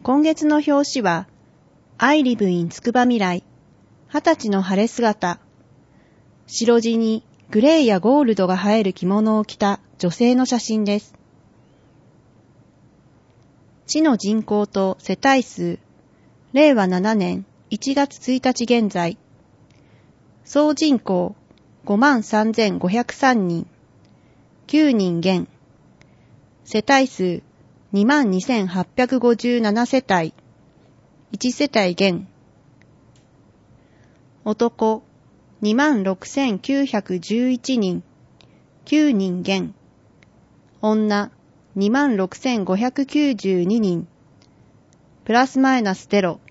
今月の表紙は、I live in つくばみらい、20歳の晴れ姿。白地にグレーやゴールドが映える着物を着た女性の写真です。市の人口と世帯数、令和7年1月1日現在、総人口53,503人、9人減、世帯数22,857世帯、1世帯減、男26,911人、9人減、女26,592人、プラスマイナス0、